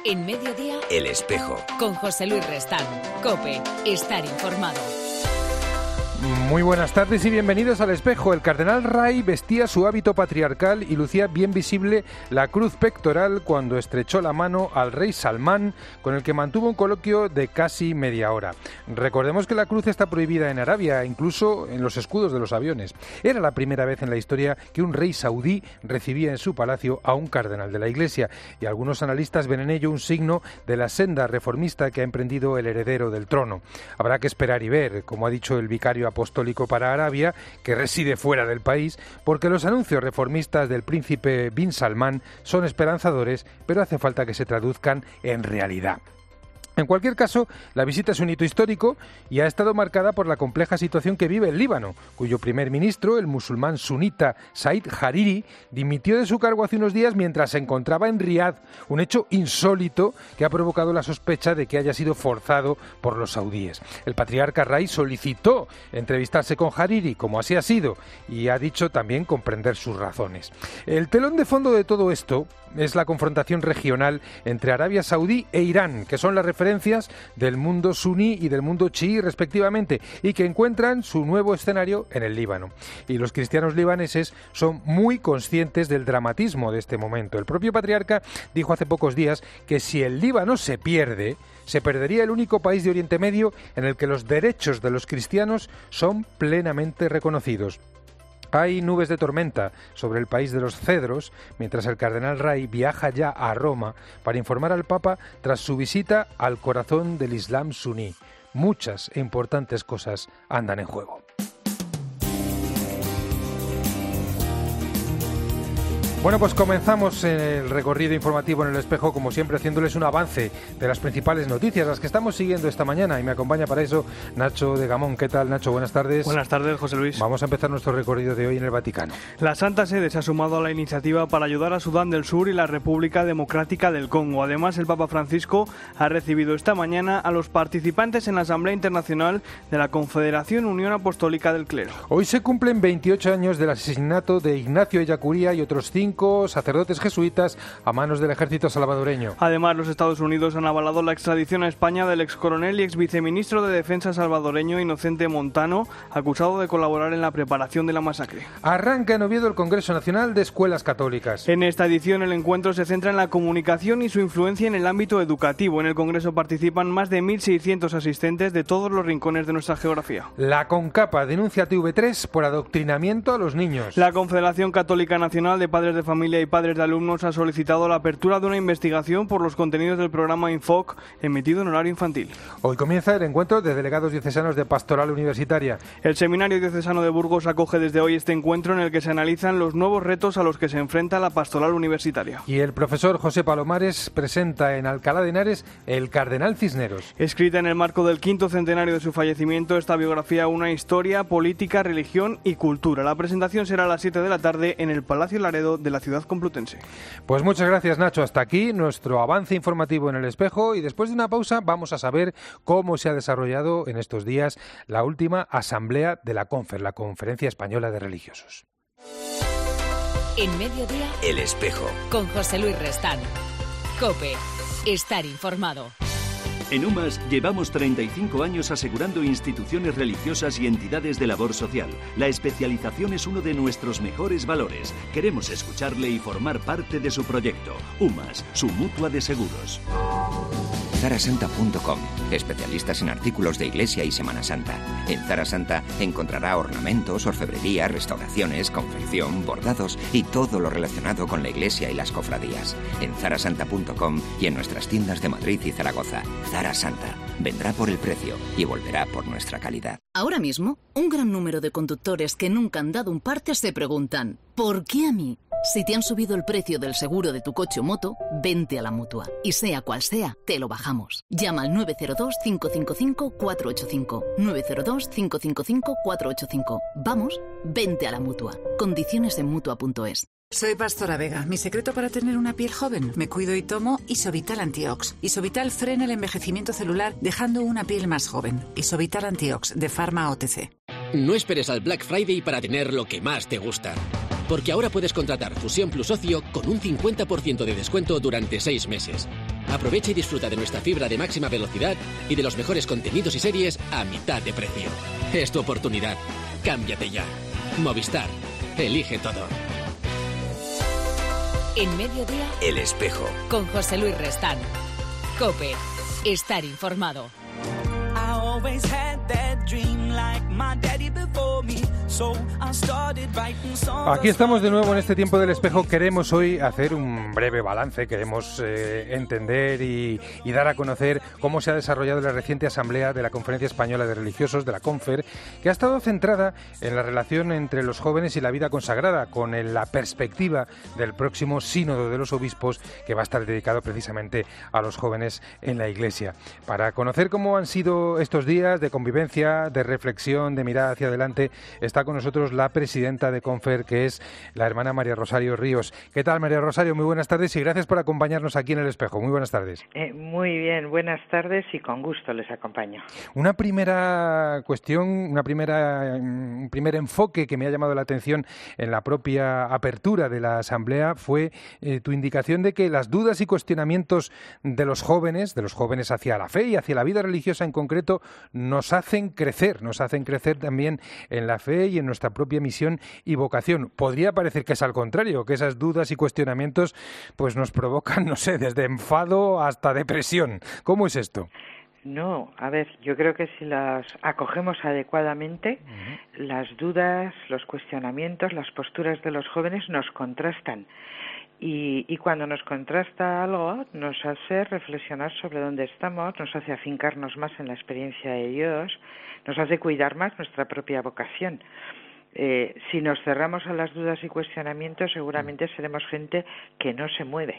En Mediodía, El Espejo. Con José Luis Restán. COPE. Estar informado. Muy buenas tardes y bienvenidos al Espejo. El cardenal Ray vestía su hábito patriarcal y lucía bien visible la cruz pectoral cuando estrechó la mano al rey Salmán, con el que mantuvo un coloquio de casi media hora. Recordemos que la cruz está prohibida en Arabia, incluso en los escudos de los aviones. Era la primera vez en la historia que un rey saudí recibía en su palacio a un cardenal de la Iglesia, y algunos analistas ven en ello un signo de la senda reformista que ha emprendido el heredero del trono. Habrá que esperar y ver, como ha dicho el vicario apostólico para Arabia, que reside fuera del país, porque los anuncios reformistas del príncipe bin Salmán son esperanzadores, pero hace falta que se traduzcan en realidad. En cualquier caso, la visita es un hito histórico y ha estado marcada por la compleja situación que vive el Líbano, cuyo primer ministro, el musulmán sunita Said Hariri, dimitió de su cargo hace unos días mientras se encontraba en Riad, un hecho insólito que ha provocado la sospecha de que haya sido forzado por los saudíes. El patriarca Ray solicitó entrevistarse con Hariri, como así ha sido, y ha dicho también comprender sus razones. El telón de fondo de todo esto es la confrontación regional entre Arabia Saudí e Irán, que son las referencias del mundo suní y del mundo chií respectivamente, y que encuentran su nuevo escenario en el Líbano. Y los cristianos libaneses son muy conscientes del dramatismo de este momento. El propio patriarca dijo hace pocos días que si el Líbano se pierde, se perdería el único país de Oriente Medio en el que los derechos de los cristianos son plenamente reconocidos. Hay nubes de tormenta sobre el país de los cedros, mientras el cardenal Ray viaja ya a Roma para informar al Papa tras su visita al corazón del Islam suní. Muchas e importantes cosas andan en juego. Bueno, pues comenzamos el recorrido informativo en El Espejo, como siempre, haciéndoles un avance de las principales noticias, las que estamos siguiendo esta mañana, y me acompaña para eso Nacho de Gamón. ¿Qué tal, Nacho? Buenas tardes. Buenas tardes, José Luis. Vamos a empezar nuestro recorrido de hoy en el Vaticano. La Santa Sede se ha sumado a la iniciativa para ayudar a Sudán del Sur y la República Democrática del Congo. Además, el Papa Francisco ha recibido esta mañana a los participantes en la Asamblea Internacional de la Confederación Unión Apostólica del Clero. Hoy se cumplen 28 años del asesinato de Ignacio Ellacuría y otros 5 sacerdotes jesuitas a manos del ejército salvadoreño. Además, los Estados Unidos han avalado la extradición a España del excoronel y exviceministro de Defensa salvadoreño Inocente Montano, acusado de colaborar en la preparación de la masacre. Arranca en Oviedo el Congreso Nacional de Escuelas Católicas. En esta edición, el encuentro se centra en la comunicación y su influencia en el ámbito educativo. En el Congreso participan más de 1.600 asistentes de todos los rincones de nuestra geografía. La CONCAPA denuncia a TV3 por adoctrinamiento a los niños. La Confederación Católica Nacional de Padres de Familia y Padres de Alumnos ha solicitado la apertura de una investigación por los contenidos del programa Infoc emitido en horario infantil. Hoy comienza el encuentro de delegados diocesanos de Pastoral Universitaria. El Seminario Diocesano de Burgos acoge desde hoy este encuentro en el que se analizan los nuevos retos a los que se enfrenta la Pastoral Universitaria. Y el profesor José Palomares presenta en Alcalá de Henares El Cardenal Cisneros. Escrita en el marco del 5º centenario de su fallecimiento, esta biografía una historia, política, religión y cultura. La presentación será a las 7 de la tarde en el Palacio Laredo de la ciudad complutense. Pues muchas gracias, Nacho. Hasta aquí nuestro avance informativo en El Espejo, y después de una pausa vamos a saber cómo se ha desarrollado en estos días la última asamblea de la CONFER, la Conferencia Española de Religiosos. En Mediodía, El Espejo. Con José Luis Restán. COPE. Estar informado. En UMAS llevamos 35 años asegurando instituciones religiosas y entidades de labor social. La especialización es uno de nuestros mejores valores. Queremos escucharle y formar parte de su proyecto. UMAS, su mutua de seguros. Zarasanta.com. Especialistas en artículos de iglesia y Semana Santa. En Zara Santa encontrará ornamentos, orfebrería, restauraciones, confección, bordados y todo lo relacionado con la iglesia y las cofradías. En Zarasanta.com y en nuestras tiendas de Madrid y Zaragoza. Zara Santa. Vendrá por el precio y volverá por nuestra calidad. Ahora mismo, un gran número de conductores que nunca han dado un parte se preguntan: ¿por qué a mí? Si te han subido el precio del seguro de tu coche o moto, vente a la Mutua. Y sea cual sea, te lo bajamos. Llama al 902-555-485. 902-555-485. Vamos, vente a la Mutua. Condiciones en Mutua.es. Soy Pastora Vega. Mi secreto para tener una piel joven: me cuido y tomo Isovital Antiox. Isovital frena el envejecimiento celular dejando una piel más joven. Isovital Antiox de Pharma OTC. No esperes al Black Friday para tener lo que más te gusta. Porque ahora puedes contratar Fusión Plus Ocio con un 50% de descuento durante 6 meses. Aprovecha y disfruta de nuestra fibra de máxima velocidad y de los mejores contenidos y series a mitad de precio. Es tu oportunidad. Cámbiate ya. Movistar. Elige todo. En Mediodía, El Espejo. con José Luis Restán. COPE. Estar informado. Aquí estamos de nuevo en este tiempo del espejo. Queremos hoy hacer un breve balance, queremos entender y dar a conocer cómo se ha desarrollado la reciente asamblea de la Conferencia Española de Religiosos, de la CONFER, que ha estado centrada en la relación entre los jóvenes y la vida consagrada, con la perspectiva del próximo sínodo de los obispos, que va a estar dedicado precisamente a los jóvenes en la Iglesia. Para conocer cómo han sido estos días de convivencia, de reflexión, de mirada hacia adelante, está con nosotros la presidenta de CONFER, que es la hermana María Rosario Ríos. ¿Qué tal, María Rosario? Muy buenas tardes y gracias por acompañarnos aquí en El Espejo. Muy buenas tardes. Muy bien, buenas tardes y con gusto les acompaño. Una primera cuestión, un primer enfoque que me ha llamado la atención en la propia apertura de la asamblea fue tu indicación de que las dudas y cuestionamientos de los jóvenes hacia la fe y hacia la vida religiosa en concreto, nos hacen crecer también en la fe y en nuestra propia misión y vocación. Podría parecer que es al contrario, que esas dudas y cuestionamientos pues nos provocan, no sé, desde enfado hasta depresión. ¿Cómo es esto? No, a ver, yo creo que si las acogemos adecuadamente, las dudas, los cuestionamientos, las posturas de los jóvenes nos contrastan. Y cuando nos contrasta algo, nos hace reflexionar sobre dónde estamos, nos hace afincarnos más en la experiencia de Dios, nos hace cuidar más nuestra propia vocación. Si nos cerramos a las dudas y cuestionamientos, seguramente seremos gente que no se mueve.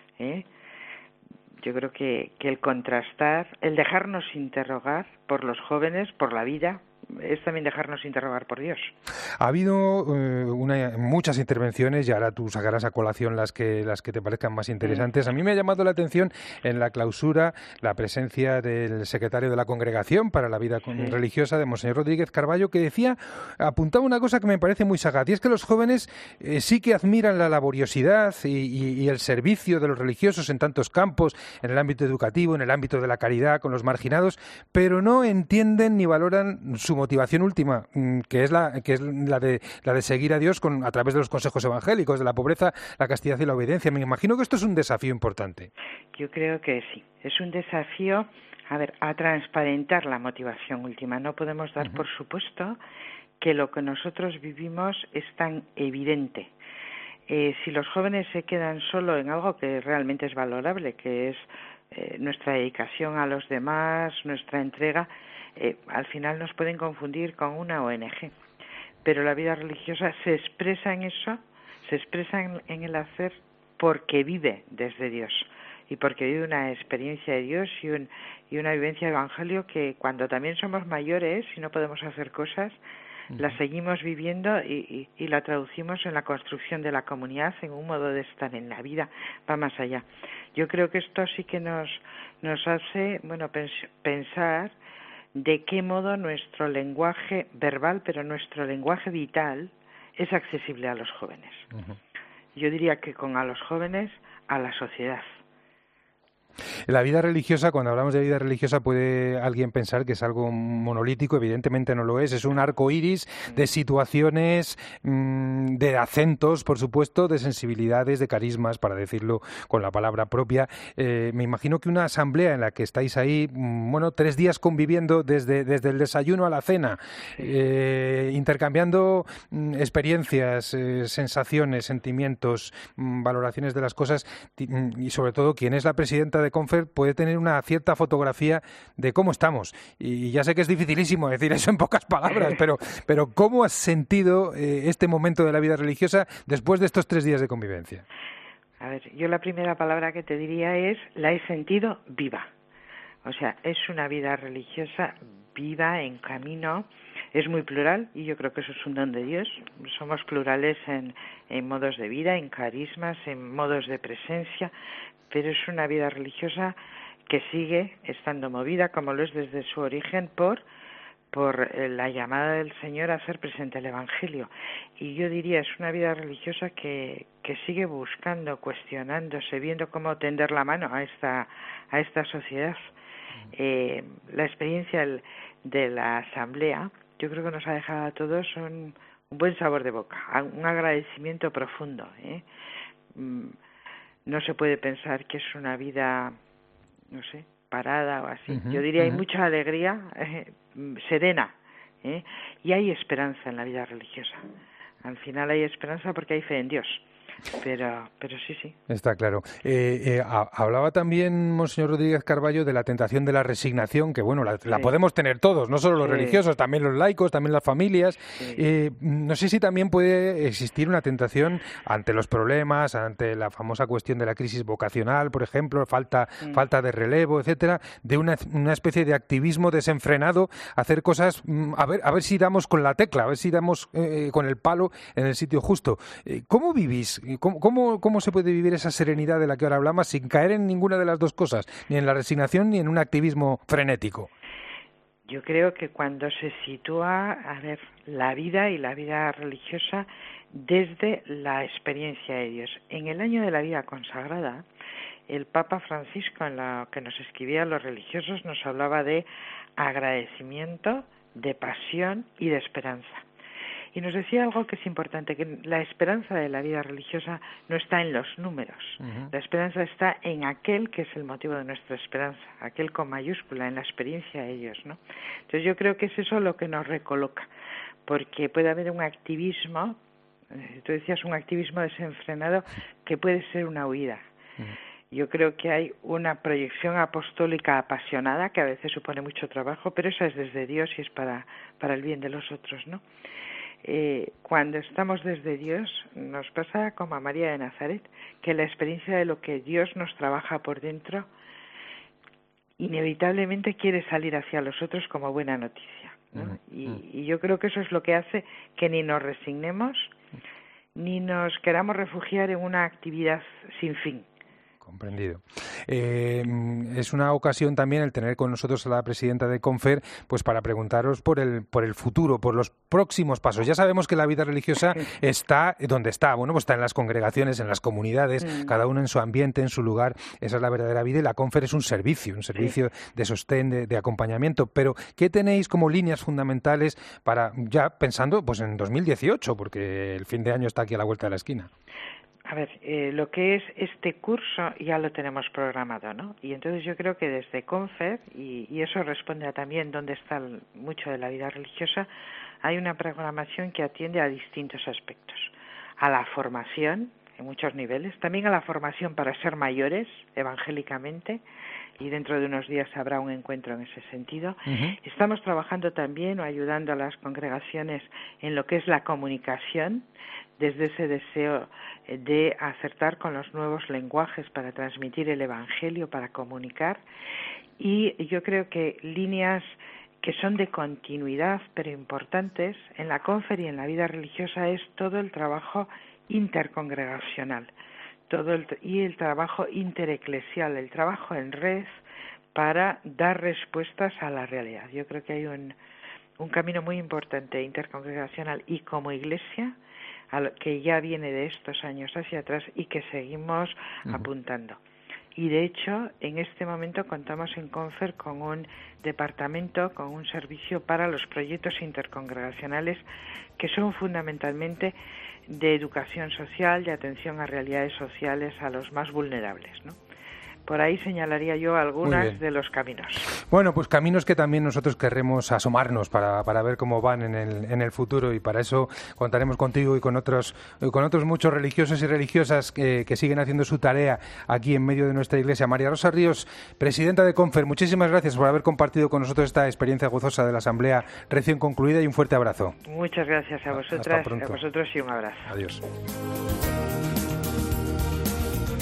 Yo creo que el contrastar, el dejarnos interrogar por los jóvenes, por la vida, es también dejarnos interrogar por Dios. Ha habido muchas intervenciones y ahora tú sacarás a colación las que te parezcan más interesantes. A mí me ha llamado la atención en la clausura la presencia del secretario de la Congregación para la Vida Religiosa, de Monseñor Rodríguez Carballo, que apuntaba una cosa que me parece muy sagaz, y es que los jóvenes sí que admiran la laboriosidad y el servicio de los religiosos en tantos campos, en el ámbito educativo, en el ámbito de la caridad con los marginados, pero no entienden ni valoran su motivación última, que es la de seguir a Dios a través de los consejos evangélicos, de la pobreza, la castidad y la obediencia. Me imagino que esto es un desafío importante. Yo creo que sí, es un desafío, a transparentar la motivación última. No podemos dar por supuesto que lo que nosotros vivimos es tan evidente. Si los jóvenes se quedan solo en algo que realmente es valorable, que es nuestra dedicación a los demás, nuestra entrega, al final nos pueden confundir con una ONG. Pero la vida religiosa se expresa en eso, se expresa en el hacer porque vive desde Dios y porque vive una experiencia de Dios y una vivencia de evangelio que cuando también somos mayores y no podemos hacer cosas, la seguimos viviendo y la traducimos en la construcción de la comunidad, en un modo de estar en la vida, va más allá. Yo creo que esto sí que nos hace pensar de qué modo nuestro lenguaje verbal, pero nuestro lenguaje vital, es accesible a los jóvenes. Yo diría que a los jóvenes, a la sociedad. La vida religiosa, cuando hablamos de vida religiosa, puede alguien pensar que es algo monolítico. Evidentemente no lo es. Es un arco iris de situaciones, de acentos, por supuesto, de sensibilidades, de carismas, para decirlo con la palabra propia. Me imagino que una asamblea en la que estáis ahí, 3 días conviviendo desde el desayuno a la cena, intercambiando experiencias, sensaciones, sentimientos, valoraciones de las cosas, y sobre todo quien es la presidenta de CONFER puede tener una cierta fotografía de cómo estamos. Y ya sé que es dificilísimo decir eso en pocas palabras, pero ¿cómo has sentido este momento de la vida religiosa después de estos 3 días de convivencia? A ver, yo la primera palabra que te diría es, la he sentido viva. O sea, es una vida religiosa viva, en camino, es muy plural y yo creo que eso es un don de Dios. Somos plurales en modos de vida, en carismas, en modos de presencia, pero es una vida religiosa que sigue estando movida, como lo es desde su origen, por por la llamada del Señor a hacer presente el Evangelio. Y yo diría, es una vida religiosa que sigue buscando, cuestionándose, viendo cómo tender la mano a esta sociedad. La experiencia de la Asamblea, yo creo que nos ha dejado a todos un buen sabor de boca, un agradecimiento profundo. No se puede pensar que es una vida, no sé, parada o así. Yo diría hay mucha alegría, serena, y hay esperanza en la vida religiosa. Al final hay esperanza porque hay fe en Dios. Pero sí. Está claro. Hablaba también Monseñor Rodríguez Carballo de la tentación de la resignación, que bueno, la podemos tener todos, no solo los religiosos, también los laicos, también las familias. No sé si también puede existir una tentación ante los problemas, ante la famosa cuestión de la crisis vocacional, por ejemplo, falta de relevo, etcétera, de una especie de activismo desenfrenado, hacer cosas, a ver si damos con la tecla, a ver si damos con el palo en el sitio justo. ¿Cómo vivís? ¿Cómo se puede vivir esa serenidad de la que ahora hablamos sin caer en ninguna de las dos cosas, ni en la resignación ni en un activismo frenético? Yo creo que cuando se sitúa, la vida y la vida religiosa desde la experiencia de Dios. En el año de la vida consagrada, el Papa Francisco, en lo que nos escribía a los religiosos, nos hablaba de agradecimiento, de pasión y de esperanza. Y nos decía algo que es importante, que la esperanza de la vida religiosa no está en los números. La esperanza está en aquel que es el motivo de nuestra esperanza, aquel con mayúscula, en la experiencia de ellos, ¿no? Entonces yo creo que es eso lo que nos recoloca, porque puede haber un activismo, tú decías un activismo desenfrenado, que puede ser una huida. Yo creo que hay una proyección apostólica apasionada, que a veces supone mucho trabajo, pero esa es desde Dios y es para el bien de los otros, ¿no? Cuando estamos desde Dios, nos pasa como a María de Nazaret, que la experiencia de lo que Dios nos trabaja por dentro inevitablemente quiere salir hacia los otros como buena noticia, ¿no? Y yo creo que eso es lo que hace que ni nos resignemos ni nos queramos refugiar en una actividad sin fin. Comprendido. Es una ocasión también el tener con nosotros a la presidenta de Confer, pues para preguntaros por el futuro, por los próximos pasos. Ya sabemos que la vida religiosa está donde está, bueno, pues está en las congregaciones, en las comunidades, cada uno en su ambiente, en su lugar. Esa es la verdadera vida y la Confer es un servicio de sostén, de acompañamiento. Pero, ¿qué tenéis como líneas fundamentales para, ya pensando pues en 2018, porque el fin de año está aquí a la vuelta de la esquina? A ver, lo que es este curso ya lo tenemos programado, ¿no? Y entonces yo creo que desde Confer, y eso responde a también dónde está mucho de la vida religiosa, hay una programación que atiende a distintos aspectos. A la formación, en muchos niveles, también a la formación para ser mayores evangélicamente, y dentro de unos días habrá un encuentro en ese sentido. Estamos trabajando también o ayudando a las congregaciones en lo que es la comunicación, desde ese deseo de acertar con los nuevos lenguajes para transmitir el Evangelio, para comunicar. Y yo creo que líneas que son de continuidad, pero importantes, en la Confer y en la vida religiosa es todo el trabajo intercongregacional, y el trabajo intereclesial, el trabajo en red para dar respuestas a la realidad. Yo creo que hay un camino muy importante intercongregacional y como Iglesia, que ya viene de estos años hacia atrás y que seguimos apuntando. Y de hecho, en este momento contamos en Confer con un departamento, con un servicio para los proyectos intercongregacionales que son fundamentalmente de educación social, de atención a realidades sociales, a los más vulnerables, ¿no? Por ahí señalaría yo algunas de los caminos. Bueno, pues caminos que también nosotros querremos asomarnos para ver cómo van en el futuro, y para eso contaremos contigo y con otros muchos religiosos y religiosas que siguen haciendo su tarea aquí en medio de nuestra iglesia. María Rosa Ríos, presidenta de Confer, muchísimas gracias por haber compartido con nosotros esta experiencia gozosa de la asamblea recién concluida, y un fuerte abrazo. Muchas gracias a vosotras, a vosotros, y un abrazo. Adiós.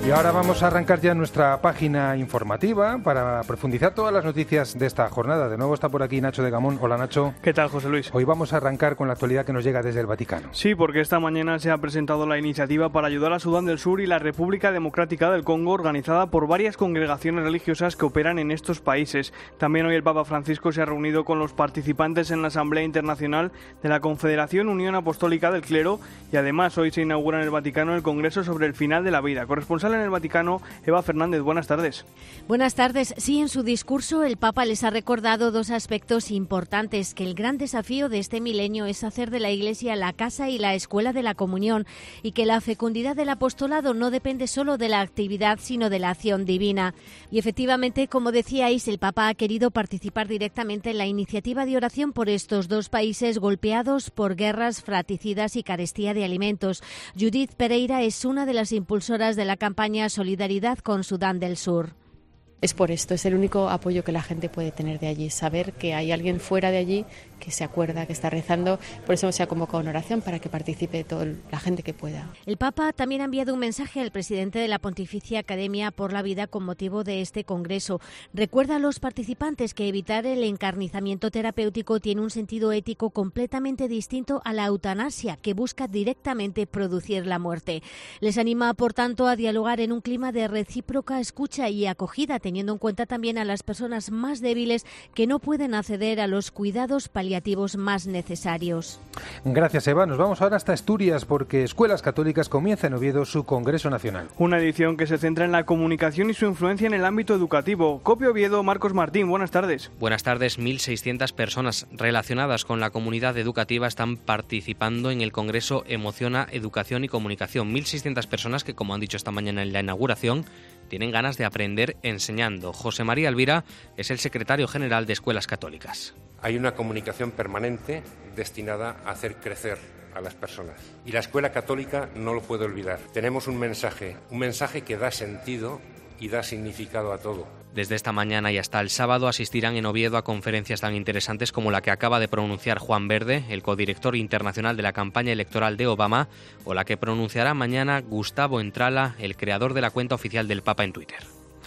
Y ahora vamos a arrancar ya nuestra página informativa para profundizar todas las noticias de esta jornada. De nuevo está por aquí Nacho de Gamón. Hola, Nacho. ¿Qué tal, José Luis? Hoy vamos a arrancar con la actualidad que nos llega desde el Vaticano. Sí, porque esta mañana se ha presentado la iniciativa para ayudar a Sudán del Sur y la República Democrática del Congo, organizada por varias congregaciones religiosas que operan en estos países. También hoy el Papa Francisco se ha reunido con los participantes en la Asamblea Internacional de la Confederación Unión Apostólica del Clero y además hoy se inaugura en el Vaticano el Congreso sobre el final de la vida. Corresponsal en el Vaticano, Eva Fernández, buenas tardes. Buenas tardes. Sí, en su discurso el Papa les ha recordado dos aspectos importantes, que el gran desafío de este milenio es hacer de la Iglesia la casa y la escuela de la comunión y que la fecundidad del apostolado no depende solo de la actividad, sino de la acción divina. Y efectivamente, como decíais, el Papa ha querido participar directamente en la iniciativa de oración por estos dos países golpeados por guerras fratricidas y carestía de alimentos. Judith Pereira es una de las impulsoras de la campaña Solidaridad con Sudán del Sur. Es por esto, es el único apoyo que la gente puede tener de allí, saber que hay alguien fuera de allí que se acuerda, que está rezando. Por eso se ha convocado una oración para que participe toda la gente que pueda. El Papa también ha enviado un mensaje al presidente de la Pontificia Academia por la Vida con motivo de este congreso. Recuerda a los participantes que evitar el encarnizamiento terapéutico tiene un sentido ético completamente distinto a la eutanasia, que busca directamente producir la muerte. Les anima, por tanto, a dialogar en un clima de recíproca escucha y acogida, teniendo en cuenta también a las personas más débiles que no pueden acceder a los cuidados paliativos más necesarios. Gracias, Eva. Nos vamos ahora hasta Asturias porque Escuelas Católicas comienza en Oviedo su Congreso Nacional. Una edición que se centra en la comunicación y su influencia en el ámbito educativo. Copia Oviedo, Marcos Martín, buenas tardes. Buenas tardes. 1.600 personas relacionadas con la comunidad educativa están participando en el Congreso Emociona, Educación y Comunicación. 1.600 personas que, como han dicho esta mañana en la inauguración, tienen ganas de aprender enseñando. José María Elvira es el secretario general de Escuelas Católicas. Hay una comunicación permanente destinada a hacer crecer a las personas. Y la Escuela Católica no lo puede olvidar. Tenemos un mensaje que da sentido y da significado a todo. Desde esta mañana y hasta el sábado asistirán en Oviedo a conferencias tan interesantes como la que acaba de pronunciar Juan Verde, el codirector internacional de la campaña electoral de Obama, o la que pronunciará mañana Gustavo Entrala, el creador de la cuenta oficial del Papa en Twitter.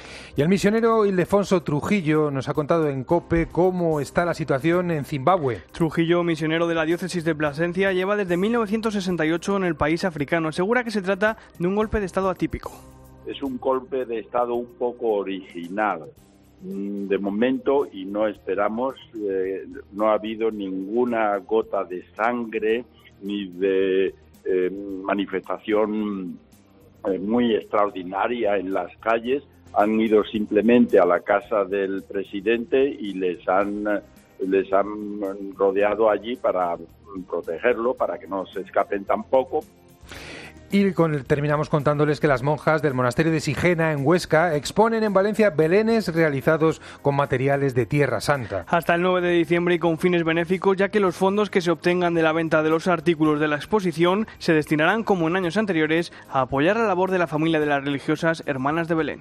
Y el misionero Ildefonso Trujillo nos ha contado en COPE cómo está la situación en Zimbabue. Trujillo, misionero de la diócesis de Plasencia, lleva desde 1968 en el país africano. Asegura que se trata de un golpe de estado atípico. Es un golpe de estado un poco original. De momento, y no esperamos, no ha habido ninguna gota de sangre ni de manifestación muy extraordinaria en las calles. Han ido simplemente a la casa del presidente y les han rodeado allí para protegerlo, para que no se escapen tampoco. Y terminamos contándoles que las monjas del monasterio de Sigena, en Huesca, exponen en Valencia belenes realizados con materiales de Tierra Santa. Hasta el 9 de diciembre y con fines benéficos, ya que los fondos que se obtengan de la venta de los artículos de la exposición se destinarán, como en años anteriores, a apoyar la labor de la familia de las religiosas Hermanas de Belén.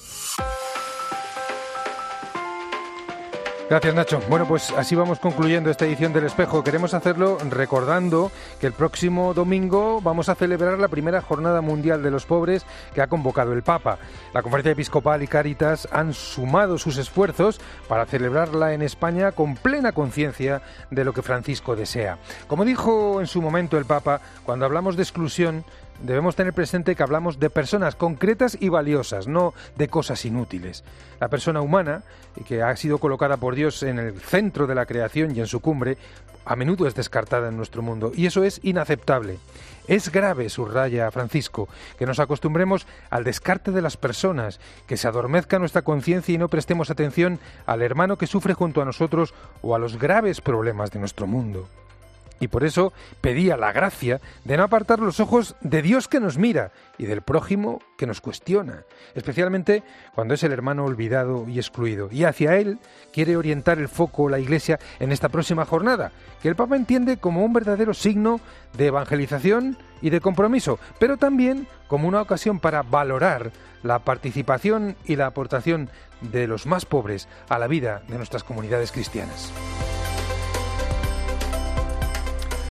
Gracias, Nacho. Bueno, pues así vamos concluyendo esta edición del Espejo. Queremos hacerlo recordando que el próximo domingo vamos a celebrar la primera Jornada Mundial de los Pobres que ha convocado el Papa. La Conferencia Episcopal y Cáritas han sumado sus esfuerzos para celebrarla en España con plena conciencia de lo que Francisco desea. Como dijo en su momento el Papa, cuando hablamos de exclusión, debemos tener presente que hablamos de personas concretas y valiosas, no de cosas inútiles. La persona humana, que ha sido colocada por Dios en el centro de la creación y en su cumbre, a menudo es descartada en nuestro mundo, y eso es inaceptable. Es grave, subraya Francisco, que nos acostumbremos al descarte de las personas, que se adormezca nuestra conciencia y no prestemos atención al hermano que sufre junto a nosotros o a los graves problemas de nuestro mundo. Y por eso pedía la gracia de no apartar los ojos de Dios que nos mira y del prójimo que nos cuestiona, especialmente cuando es el hermano olvidado y excluido. Y hacia él quiere orientar el foco la Iglesia en esta próxima jornada, que el Papa entiende como un verdadero signo de evangelización y de compromiso, pero también como una ocasión para valorar la participación y la aportación de los más pobres a la vida de nuestras comunidades cristianas.